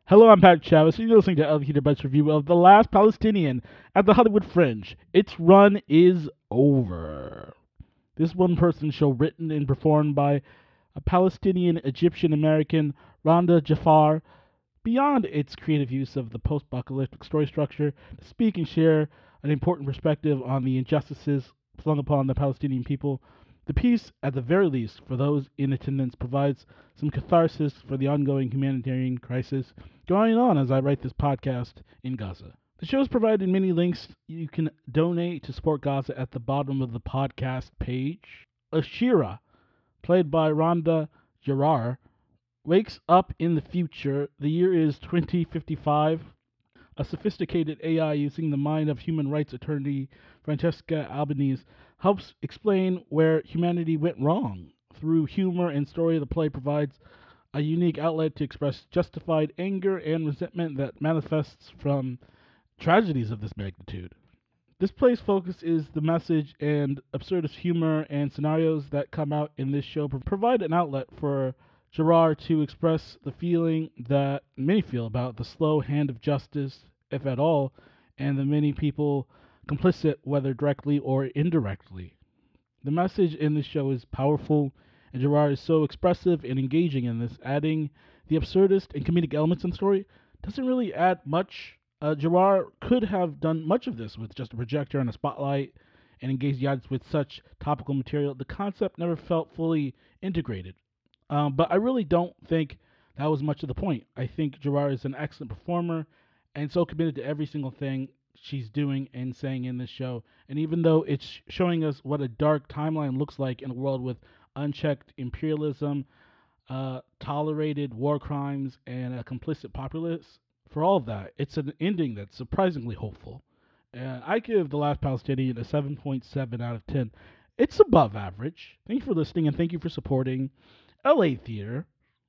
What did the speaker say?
Hello, I'm Pat Chavez, and you're listening to El Best review of The Last Palestinian at the Hollywood Fringe. Its run is over. This one-person show written and performed by a Palestinian Egyptian American, Rhonda Jafar, beyond its creative use of the post-apocalyptic story structure to speak and share an important perspective on the injustices flung upon the Palestinian people. The piece, at the very least, for those in attendance, provides some catharsis for the ongoing humanitarian crisis going on as I write this podcast in Gaza. The show has provided many links. You can donate to support Gaza at the bottom of the podcast page. Ashira, played by Rhonda Gerard, wakes up in the future. The year is 2055. A sophisticated AI using the mind of human rights attorney Francesca Albanese helps explain where humanity went wrong. Through humor and story, the play provides a unique outlet to express justified anger and resentment that manifests from tragedies of this magnitude. This play's focus is the message, and absurdist humor and scenarios that come out in this show provide an outlet for Gerard to express the feeling that many feel about the slow hand of justice, if at all, and the many people complicit, whether directly or indirectly. The message in this show is powerful, and Gerard is so expressive and engaging in this, adding the absurdist and comedic elements in the story doesn't really add much. Gerard could have done much of this with just a projector and a spotlight and engaged the audience with such topical material. The concept never felt fully integrated. But I really don't think that was much of the point. I think Gerard is an excellent performer and so committed to every single thing she's doing and saying in this show. And even though it's showing us what a dark timeline looks like in a world with unchecked imperialism, tolerated war crimes, and a complicit populace, for all of that, it's an ending that's surprisingly hopeful. I give The Last Palestinian a 7.7 out of 10. It's above average. Thank you for listening, and thank you for supporting LA Theater.